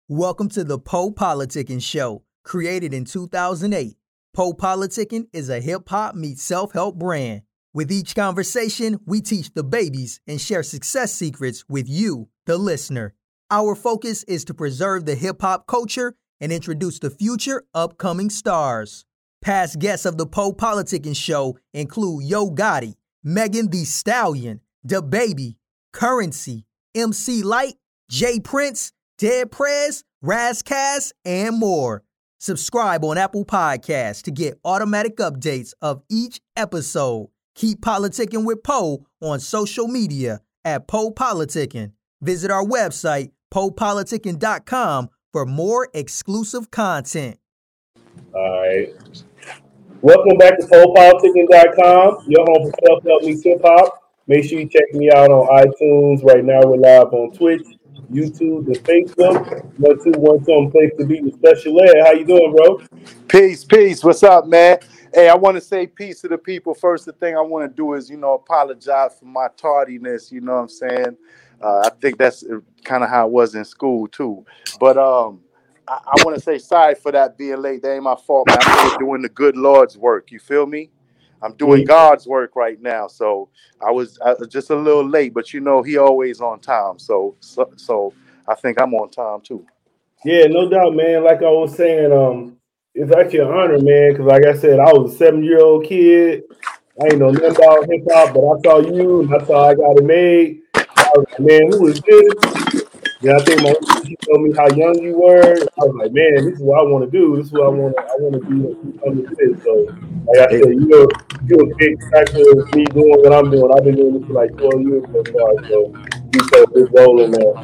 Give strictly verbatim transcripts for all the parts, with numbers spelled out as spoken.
Welcome to the Poe Politicking Show. Created in two thousand eight, Poe Politicking is a hip-hop meets self-help brand. With each conversation, we teach the babies and share success secrets with you, the listener. Our focus is to preserve the hip-hop culture and introduce the future upcoming stars. Past guests of the Poe Politicking Show include Yo Gotti, Megan Thee Stallion, DaBaby, Currency, M C Lyte, Jay Prince, Dead Prez, Razcast, and more. Subscribe on Apple Podcasts to get automatic updates of each episode. Keep politicking with Poe on social media at Poe Politicking. Visit our website, poe politicking dot com, for more exclusive content. All right. Welcome back to poe politicking dot com, your home for self-help meets hip-hop. Make sure you check me out on iTunes. Right now, we're live on Twitch, YouTube, and Facebook. One, two, one, two, I'm place to be with Special Ed. How you doing, bro? Peace, peace. What's up, man? Hey, I want to say peace to the people. First, the thing I want to do is, you know, apologize for my tardiness. You know what I'm saying? Uh, I think that's kind of how it was in school, too. But um, I, I want to say sorry for that being late. That ain't my fault, man. I'm really doing the good Lord's work. You feel me? I'm doing Mhm. God's work right now. So I was, I was just a little late, but, you know, he always on time. So, so, so I think I'm on time, too. Yeah, no doubt, man. Like I was saying, um, it's actually an honor, man, because like I said, I was a seven-year-old kid. I ain't know nothing about hip-hop, but I saw you, and that's how I got it made. I was like, man, who is this? Then I think my she told me how young you were. I was like, man, this is what I want to do. This is what I want to. I want to be become this. So, like I Hey, said, you know, you're a big factor of me doing what I'm doing. I've been doing this for like twelve years so far. So, you play a big role in that.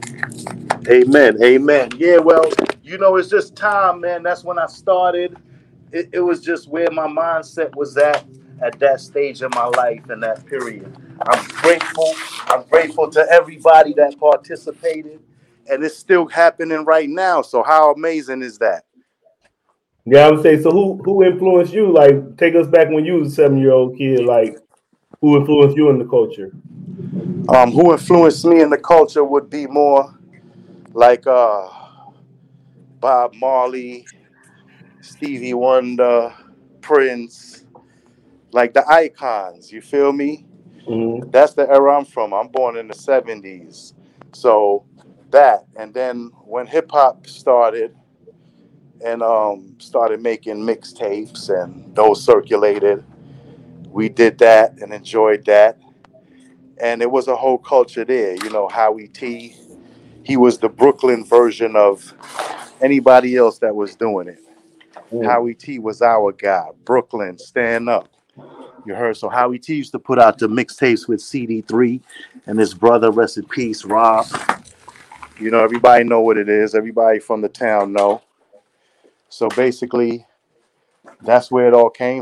Amen. Amen. Yeah, well, you know, it's just time, man. That's when I started. It, it was just where my mindset was at at that stage of my life and that period. I'm grateful. I'm grateful to everybody that participated, and it's still happening right now. So how amazing is that? Yeah, I would say. So, who who influenced you? Like, take us back when you was a seven year old kid. Like, who influenced you in the culture? Um, who influenced me in the culture would be more like uh, Bob Marley, Stevie Wonder, Prince, like the icons. You feel me? Mm-hmm. That's the era I'm from. I'm born in the seventies. So that, and then when hip hop started and um, started making mixtapes and those circulated, we did that and enjoyed that. And it was a whole culture there. You know, Howie T, he was the Brooklyn version of anybody else that was doing it. Mm-hmm. Howie T was our guy. Brooklyn, stand up. You heard? So Howie T used to put out the mixtapes with C D three and his brother, rest in peace, Rob. You know, everybody know what it is. Everybody from the town know. So basically, that's where it all came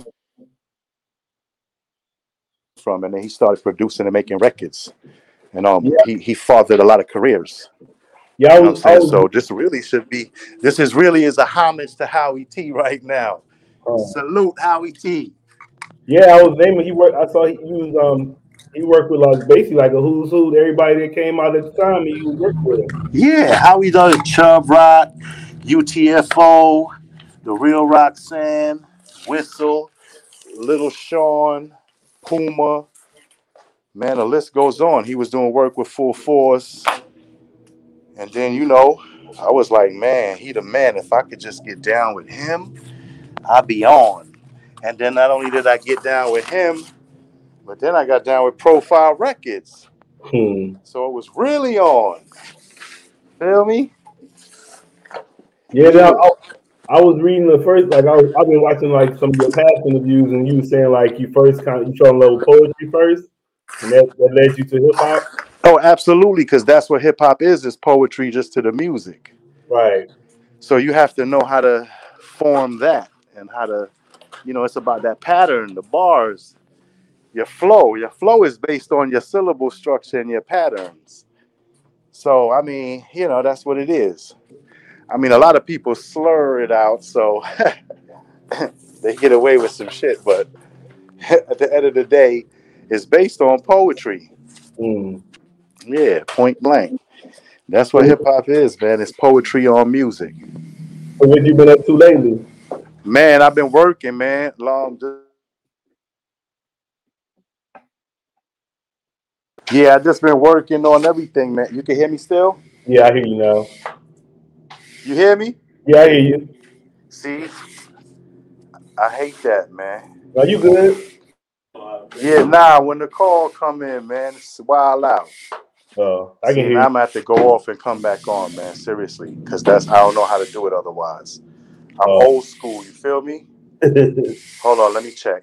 from. And then he started producing and making records. And um, Yeah, he, he fathered a lot of careers. yeah. I You know what I'm was, I saying? was. So this really should be, this is really is a homage to Howie T right now. Uh, Salute Howie T. Yeah, I was naming. He worked. I saw he, he was um he worked with like basically like a who's who. Everybody that came out at the time, he was working with him. Yeah, Howie does Chubb Rock, U T F O, The Real Roxanne, Whistle, Little Sean, Puma. Man, the list goes on. He was doing work with Full Force. And then, you know, I was like, man, he the man. If I could just get down with him, I'd be on. And then not only did I get down with him, but then I got down with Profile Records. Hmm. So it was really on. Feel me? Yeah, now, Yeah. I, I was reading the first like I was, I've been watching like some of your past interviews, and you were saying like you first kind of you fell in love with poetry first, and that, that led you to hip hop. Oh, absolutely, because that's what hip hop is, is poetry just to the music. Right. So you have to know how to form that and how to, you know, it's about that pattern, the bars, your flow. Your flow is based on your syllable structure and your patterns. So, I mean, you know, that's what it is. I mean, a lot of people slur it out, so they get away with some shit, but at the end of the day, it's based on poetry. Mm. Yeah, point blank. That's what hip hop is, man. It's poetry on music. So what you been up to lately? Man, I've been working, man. Long. Yeah, I just been working on everything, man. You can hear me still? Yeah, I hear you now. You hear me? Yeah, I hear you. See, I hate that, man. Are you good? Yeah, nah. When the call come in, man, it's wild out. Oh, I See, can hear now you. I'm gonna have to go off and come back on, man. Seriously, because that's I don't know how to do it otherwise. I'm Oh. old school. You feel me? Hold on, let me check.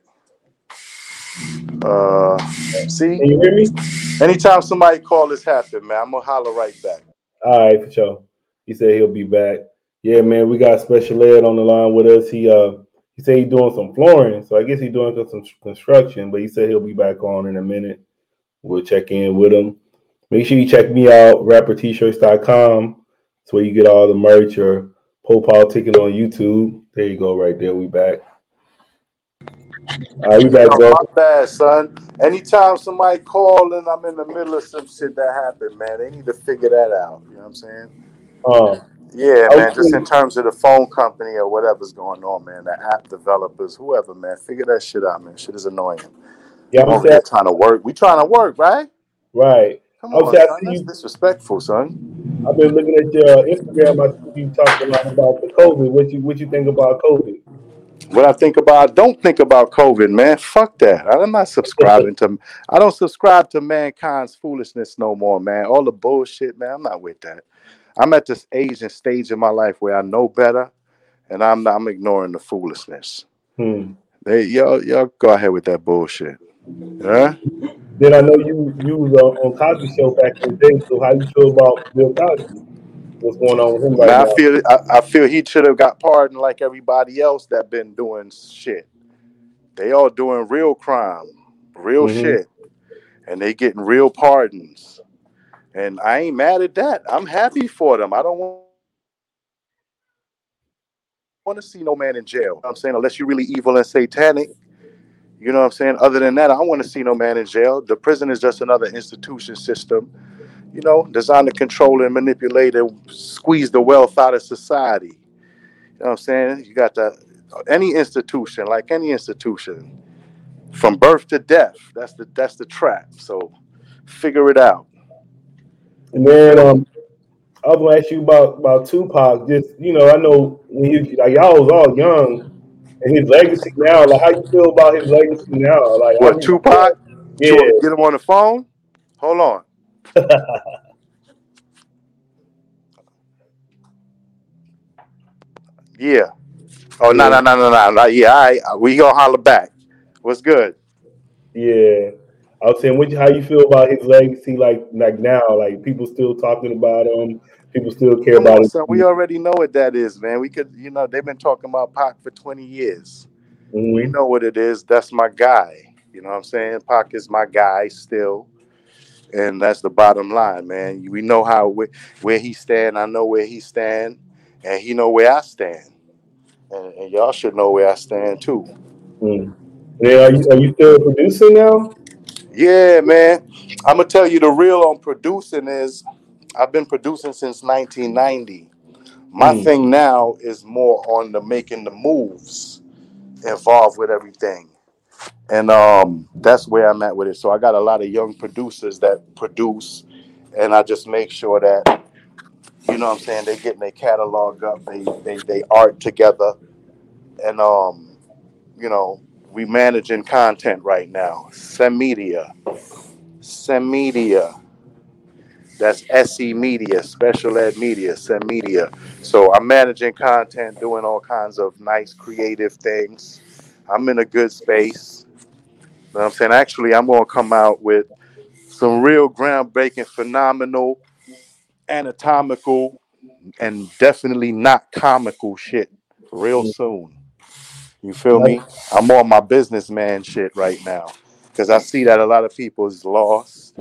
Uh, see, Can you hear me? anytime somebody call this happen, man, I'm gonna holler right back. All right, for sure. He said he'll be back. Yeah, man, we got Special Ed on the line with us. He uh he said he's doing some flooring, so I guess he's doing some construction, but he said he'll be back on in a minute. We'll check in with him. Make sure you check me out, rapper t shirts dot com. That's where you get all the merch, or Poe Politicking on YouTube. There you go, right there. We back. All right, we back, Yo, bro. my bad, son. Anytime somebody call and I'm in the middle of some shit that happened, man, they need to figure that out. You know what I'm saying? Uh, Yeah, I man. was Just in thinking- terms of the phone company or whatever's going on, man. The app developers, whoever, man, figure that shit out, man. Shit is annoying. yeah, I'm I'm over saying, here trying to work. We trying to work, right? right. Come I was on, saying, I son. see That's you. disrespectful, son. I've been looking at your Instagram. I see you talking a lot about the COVID. What you what you think about COVID? What I think about, don't think about COVID, man. Fuck that. I'm not subscribing to. I don't subscribe to mankind's foolishness no more, man. All the bullshit, man. I'm not with that. I'm at this age and stage in my life where I know better, and I'm not, I'm ignoring the foolishness. Hmm. They y'all y'all go ahead with that bullshit. Huh? Then I know you you was uh, on Cosby Show back in the day. So how you feel about Bill Cosby? What's going on with him right Man, I now? feel I, I feel he should have got pardoned like everybody else that been doing shit. They all doing real crime, real Mm-hmm. shit, and they getting real pardons. And I ain't mad at that. I'm happy for them. I don't want to see no man in jail. You know what I'm saying, unless you're really evil and satanic. You know what I'm saying? Other than that, I don't want to see no man in jail. The prison is just another institution system, you know, designed to control and manipulate and squeeze the wealth out of society. You know what I'm saying? You got the any institution, like any institution, from birth to death. That's the that's the trap. So figure it out. And then um, I was gonna ask you about about Tupac. Just you know, I know when you like y'all was all young, and his legacy now. Like, how you feel about his legacy now? Like, I What, remember, Tupac? You want me to yeah. get him on the phone? Hold on. Yeah. Oh, no, Yeah, no, no, no, no, no. Yeah, all right. We gonna holler back. What's good? yeah. I was saying, what you, how you feel about his legacy? Like, like now, like people still talking about him. People still care Come about on, him. son. We already know what that is, man. We could, you know, they've been talking about Pac for twenty years. We Mm-hmm. know what it is. That's my guy. You know what I'm saying? Pac is my guy still. And that's the bottom line, man. We know how where he stand. I know where he stand. And he know where I stand. And, and y'all should know where I stand, too. Mm. Yeah, are you are you still producing now? Yeah, man. I'm going to tell you the real on producing is I've been producing since nineteen ninety. My Mm. thing now is more on the making the moves involved with everything. And um, that's where I'm at with it. So I got a lot of young producers that produce, and I just make sure that, you know what I'm saying, they getting their catalog up, they they, they art together. And, um, you know, we managing content right now. Sem Media. Sem Media. That's S E Media, Special Ed Media, Sem Media. So I'm managing content, doing all kinds of nice creative things. I'm in a good space. You know what I'm saying? Actually, I'm going to come out with some real groundbreaking, phenomenal, anatomical, and definitely not comical shit real Mm. soon. You feel me? I'm on my businessman shit right now because I see that a lot of people is lost,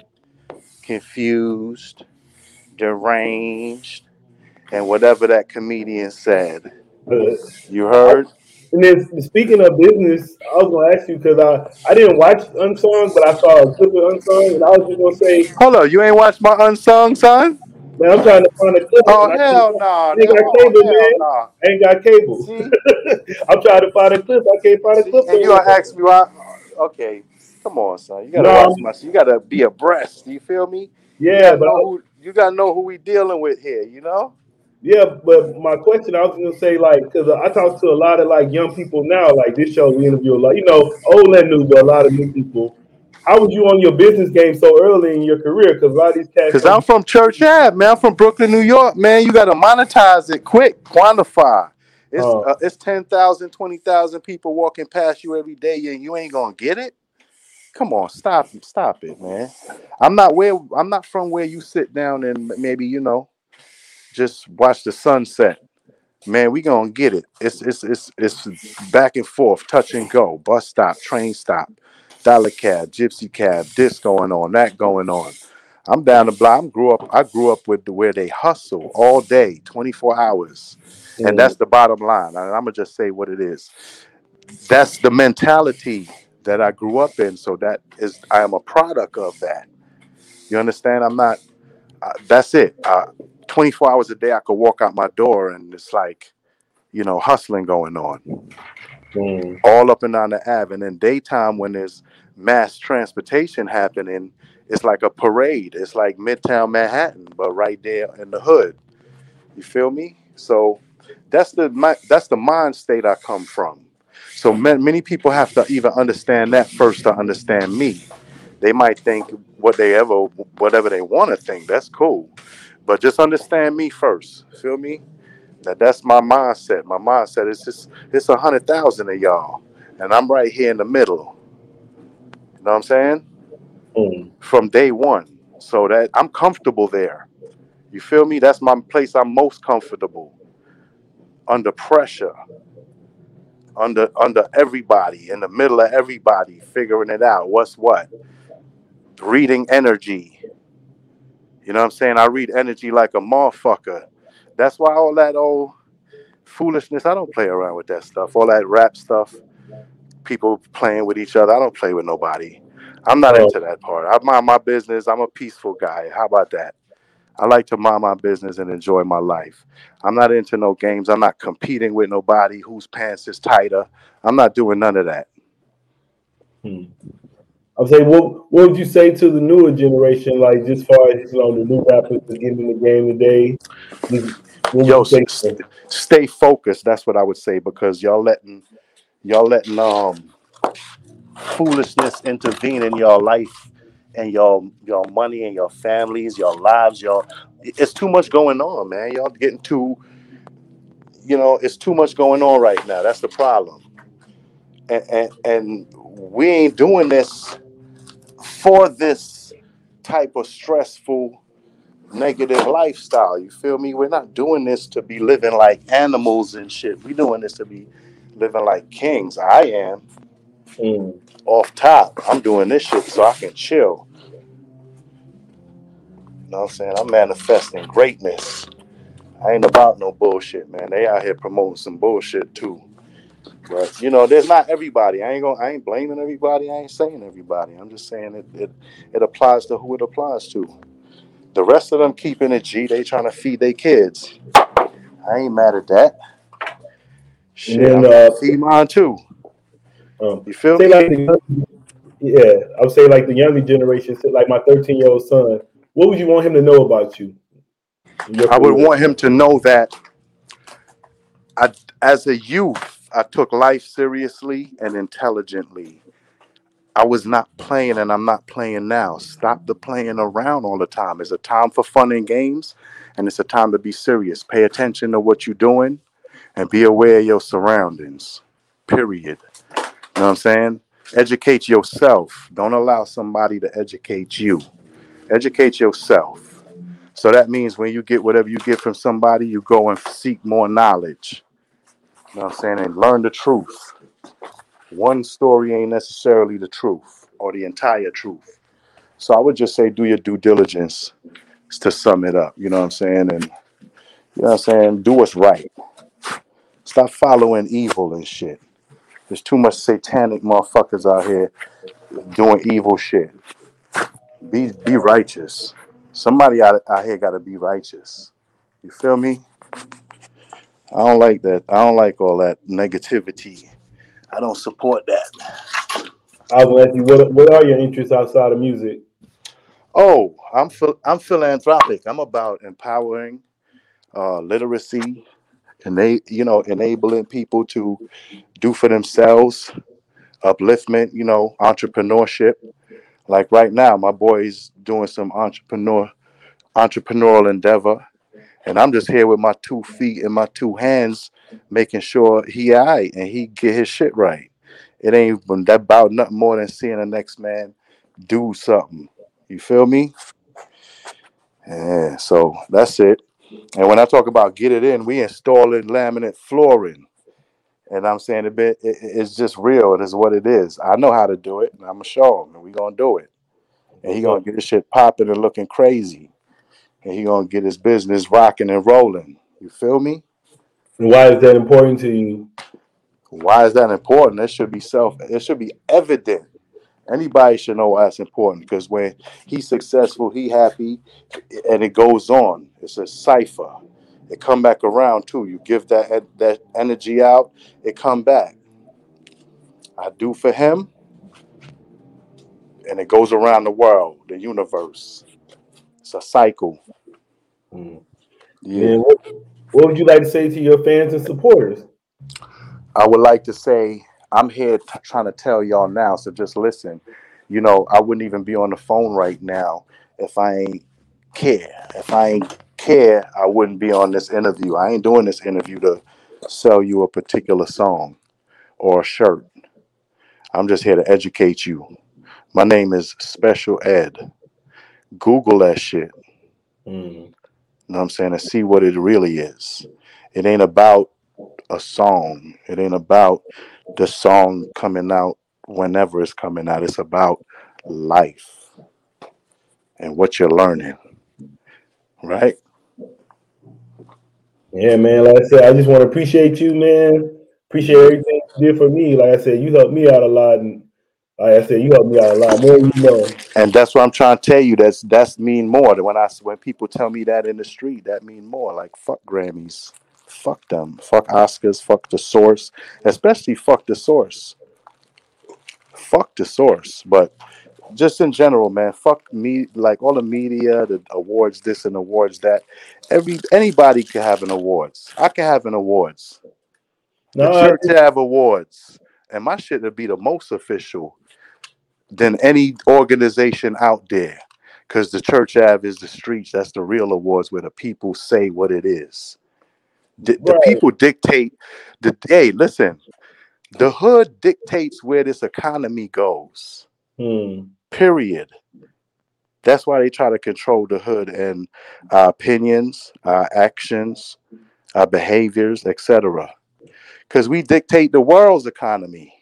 confused, deranged, and whatever that comedian said. Uh, You heard? and then speaking of business, I was gonna ask you because I I didn't watch Unsung, but I saw a clip of Unsung, and I was just gonna say, Hold up, you ain't watched my Unsung, son? Man, I'm trying to find a clip. Oh And I can't, hell no, I nah, ain't got oh cable, hell man. no. Nah. I ain't got cable. See, I'm trying to find a clip. I can't find a see, clip and you nowhere. gonna ask me why? Okay, come on, son. You gotta No, watch I'm- my. You gotta be abreast. You feel me? You yeah, gotta but know I, who. You gotta know who we dealing with here. You know? yeah, but my question, I was gonna say, like, because I talk to a lot of like young people now. Like this show, we interview a lot, you know, old and new, but a lot of new people. How was you on your business game so early in your career? Because a lot of these cats Cause don't. I'm from Church Ave, man. I'm from Brooklyn, New York, man. You gotta monetize it quick, quantify. It's Uh, uh, it's ten thousand, twenty thousand people walking past you every day, and you ain't gonna get it. Come on, stop, stop it, man. I'm not where I'm not from where you sit down and maybe you know just watch the sunset. Man, we gonna get it. It's it's it's it's back and forth, touch and go, bus stop, train stop, dollar cab, gypsy cab, this going on, that going on. I'm down the block. I grew up. I grew up with the, where they hustle all day, twenty-four hours, and mm, that's the bottom line. And I'm gonna just say what it is. That's the mentality that I grew up in. So that is, I am a product of that. You understand? I'm not. Uh, that's it. Uh, twenty-four hours a day, I could walk out my door, and it's like, you know, hustling going on mm, all up and down the Ave. And in daytime, when there's mass transportation happening, it's like a parade. It's like Midtown Manhattan, but right there in the hood. You feel me? So that's the my, that's the mind state I come from. So ma- many people have to even understand that first to understand me. They might think what they ever, whatever they want to think. That's cool, but just understand me first. Feel me? That that's my mindset. My mindset is just it's a hundred thousand of y'all, and I'm right here in the middle. You know what I'm saying? mm, From day one, so that I'm comfortable there. You feel me? That's my place. I'm most comfortable under pressure, under under everybody, in the middle of everybody, figuring it out. What's what? Reading energy. You know what I'm saying? I read energy like a motherfucker. That's why all that old foolishness. I don't play around with that stuff. All that rap stuff. People playing with each other. I don't play with nobody. I'm not uh, into that part. I mind my business. I'm a peaceful guy. How about that? I like to mind my business and enjoy my life. I'm not into no games. I'm not competing with nobody whose pants is tighter. I'm not doing none of that. mm. I'm saying, what what would you say to the newer generation, like just far as you know, the new rappers that get in the game today? Just, what would Yo, you say to st- them? stay focused. That's what I would say because y'all letting y'all letting um foolishness intervene in your life and your your money and your families, your lives, your it's too much going on, man. Y'all getting too, you know, it's too much going on right now. That's the problem. And and, and we ain't doing this for this type of stressful negative lifestyle. You feel me? We're not doing this to be living like animals and shit. We doing this to be living like kings. I am Mm, off top. I'm doing this shit so I can chill. You know what I'm saying? I'm manifesting greatness. I ain't about no bullshit, man. They out here promoting some bullshit too. But you know, there's not everybody. I ain't going I ain't blaming everybody. I ain't saying everybody. I'm just saying it it, it applies to who it applies to. The rest of them keeping it G, they trying to feed their kids. I ain't mad at that. and Shit, then, I'm trying uh, to feed mine too. um, You feel say me? like the young, yeah, I would say like the younger generation, say like my thirteen year old son. What would you want him to know about you in your I would career? want him to know that I, as a youth, I took life seriously and intelligently. I was not playing and I'm not playing now. Stop the playing around all the time. It's a time for fun and games and it's a time to be serious. Pay attention to what you're doing and be aware of your surroundings. Period. You know what I'm saying? Educate yourself. Don't allow somebody to educate you. Educate yourself. So that means when you get whatever you get from somebody, you go and seek more knowledge. You know what I'm saying? And learn the truth. One story ain't necessarily the truth or the entire truth. So I would just say do your due diligence to sum it up. You know what I'm saying? And you know what I'm saying? Do what's right. Stop following evil and shit. There's too much satanic motherfuckers out here doing evil shit. Be be righteous. Somebody out, out here got to be righteous. You feel me? I don't like that. I don't like all that negativity. I don't support that. I was gonna ask you, what what are your interests outside of music? Oh, I'm phil- I'm philanthropic. I'm about empowering uh, literacy, and they, you know, enabling people to do for themselves, upliftment, you know, entrepreneurship. Like right now, my boy's doing some entrepreneur entrepreneurial endeavor, and I'm just here with my two feet and my two hands, making sure he all right and he get his shit right. It ain't even that about nothing more than seeing the next man do something. You feel me? Yeah, so that's it. And when I talk about get it in, we installing laminate flooring. And I'm saying a bit, it, it's just real. It is what it is. I know how to do it, and I'm gonna show him, and we gonna do it. And he What's gonna up? get his shit popping and looking crazy, and he gonna get his business rocking and rolling. You feel me? And why is that important to you? Why is that important? It should be self. It should be evident. Anybody should know why it's important because when he's successful, he happy, and it goes on. It's a cipher. It come back around too. You give that that energy out, it come back. I do for him, and it goes around the world, the universe. It's a cycle. Mm. And Yeah. then what, what would you like to say to your fans and supporters? I would like to say I'm here t- trying to tell y'all now, so just listen. You know, I wouldn't even be on the phone right now if I ain't care. If I ain't care, I wouldn't be on this interview. I ain't doing this interview to sell you a particular song or a shirt. I'm just here to educate you. My name is Special Ed. Google that shit. Mm. You know what I'm saying? And see what it really is. It ain't about a song. It ain't about the song coming out whenever it's coming out. It's about life and what you're learning, right? Yeah, man. Like I said, I just want to appreciate you, man. Appreciate everything you did for me. Like I said, you helped me out a lot, and like I said, you helped me out a lot more than you know. And that's what I'm trying to tell you. That's that's mean more. When I when people tell me that in the street, that mean more. Like fuck Grammys, fuck them, fuck Oscars, fuck the source, especially fuck the source, fuck the source. But just in general, man, fuck me. Like all the media, the awards, this and awards that. Every anybody can have an awards. I can have an awards. The No, I church have awards, and my shit would be the most official than any organization out there. Because the church Ave is the streets. That's the real awards where the people say what it is. The, the right. people dictate. The hey, listen. The hood dictates where this economy goes. Hmm. Period. That's why they try to control the hood and our opinions, our actions, our behaviors, et cetera. Because we dictate the world's economy.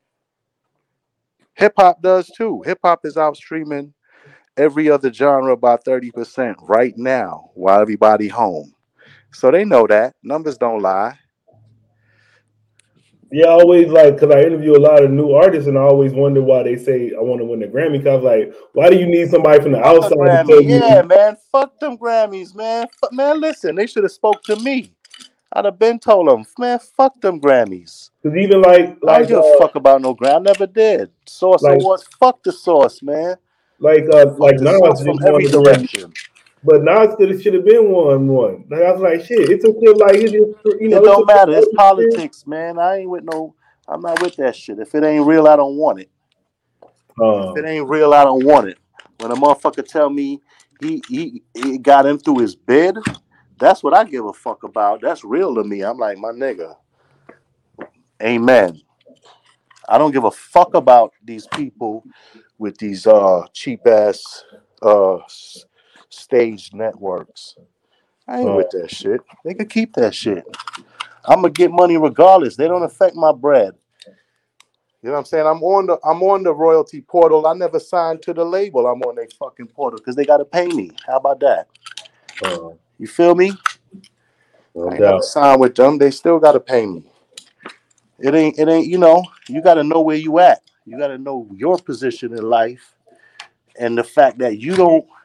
Hip hop does too. Hip hop is out streaming every other genre by thirty percent right now while everybody home. So they know that. Numbers don't lie. Yeah, I always like because I interview a lot of new artists, and I always wonder why they say I want to win the Grammy. Because like, why do you need somebody from the Fuck a outside to Grammy. tell Yeah, you? man. Fuck them Grammys, man. Fuck, man, listen. They should have spoke to me. I'd have been told them, man, fuck them Grammys. Because even like I don't like give a uh fuck about no Grammy. I never did. Source like Awards, fuck the source, man. like uh Fuck like the Nas source from just won every the Grammy, direction. but Nas could have should have been one one. Like I was like, shit, it took him like it just you know It it don't took matter. It's him. politics, man. I ain't with no. I'm not with that shit. If it ain't real, I don't want it. If it Um, ain't real, I don't want it. When a motherfucker tell me he he, he got him through his bid, that's what I give a fuck about. That's real to me. I'm like, my nigga, amen. I don't give a fuck about these people with these uh cheap ass uh s- stage networks. I ain't um, with that shit. They can keep that shit. I'm gonna get money regardless. They don't affect my bread. You know what I'm saying? I'm on the I'm on the royalty portal. I never signed to the label. I'm on their fucking portal because they gotta pay me. How about that? um, You feel me? no I ain't never doubt. signed with them. They still gotta pay me. It ain't it ain't, you know, you gotta know where you at. You gotta know your position in life and the fact that you don't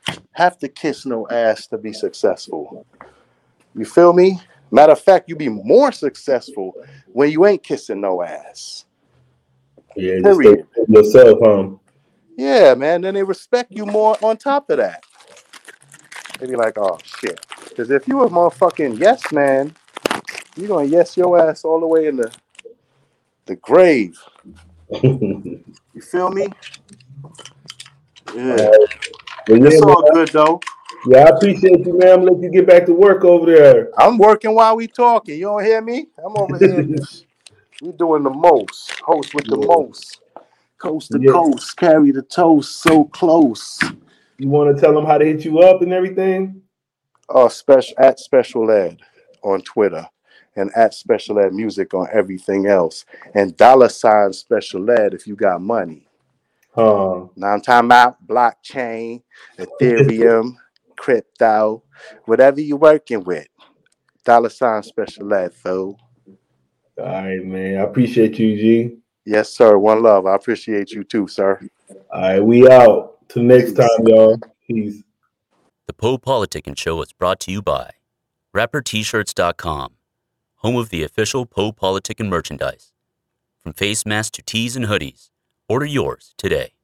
have to kiss no ass to be successful. You feel me? Matter of fact, you be more successful when you ain't kissing no ass. Yeah, just stay Period. yourself, huh? Yeah, man. Then they respect you more on top of that. They be like, oh, shit. Because if you a motherfucking yes man, you going to yes your ass all the way in the, the grave. You feel me? Yeah. Uh, but yeah, It's man, all good, though. yeah, I appreciate you, man. I'm gonna let you get back to work over there. I'm working while we talking. You don't hear me? I'm over here. We doing the most. Host with the Yeah. most. Coast to Yeah. coast. Carry the toast so close. You want to tell them how to hit you up and everything? Uh, special at Special Ed on Twitter, and at Special Ed Music on everything else, and dollar sign Special Ed if you got money. Huh. Now I'm talking about blockchain, Ethereum, crypto, whatever you're working with. Dollar sign Special Ed, fool. All right, man. I appreciate you, G. Yes, sir. One love. I appreciate you too, sir. All right, we out. Till next Peace. time, y'all. Peace. The Poe Politicking Show is brought to you by Rapper T Shirts dot com, home of the official Poe Politicking merchandise. From face masks to tees and hoodies, order yours today.